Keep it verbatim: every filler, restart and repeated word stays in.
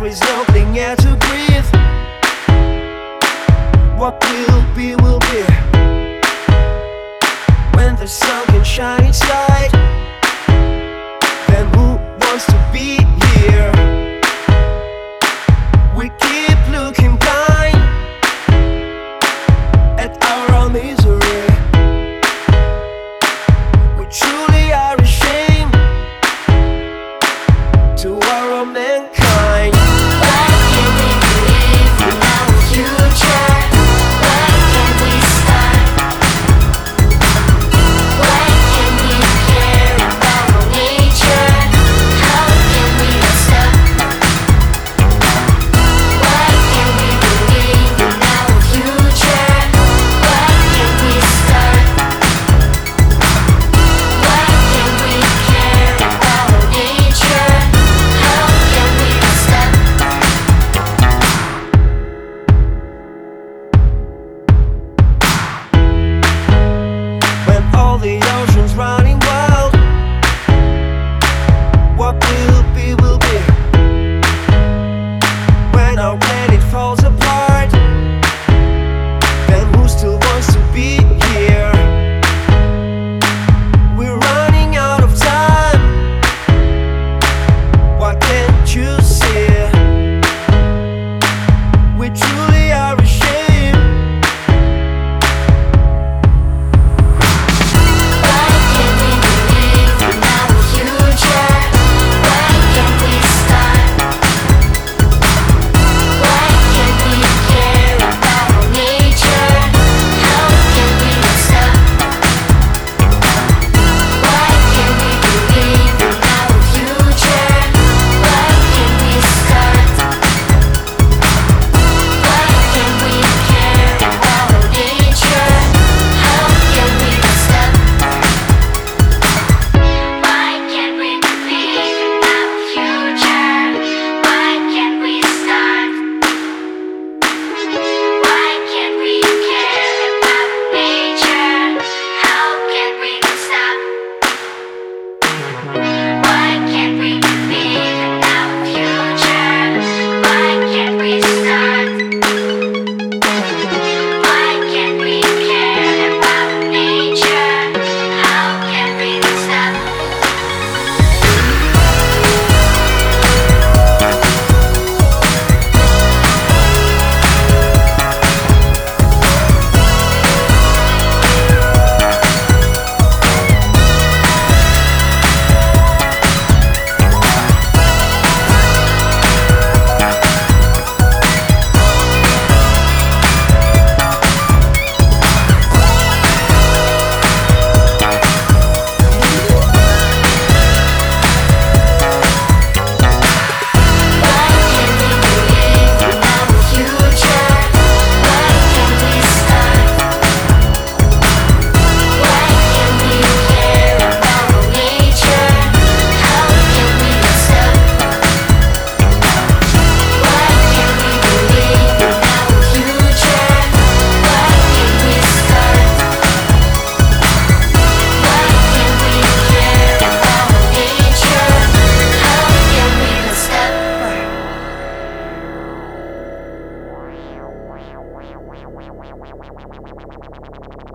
is nothing air to breathe. What will be, will be. When the sun can shine its light, then who wants to be here? We keep looking blind at our own misery. We truly are ashamed to our own mankind. Why can't we believe in our future? Why can't we start? Why can't we care about our nature? How can we stop? Why can't we believe in our future? Why can't we start? Why can't we care about our nature? How can we stop? When all the oceans running wild, what will be, will be. When our planet falls apart, then who still wants to be here? We're running out of time. Why can't you see? We truly are ashamed. Why can't we believe in our future? Why can't we start? Why can't we care about our nature? How can we stop? Why can't we believe in our future? Why can't we start? Why can't we care about our nature? How can we stop? Why can't we believe in our future? Why can't we start? Why can't we care about nature? How can we stop? Why can't we believe in our future? Why can't we start? Why can't we care about nature? How can we stop? Why can't we believe in our future? Why can't we start? Why can't we care about our nature? How can we stop? Why can't we believe in our future? Why can't we start? Why can't we care about our nature? How can we stop? Right.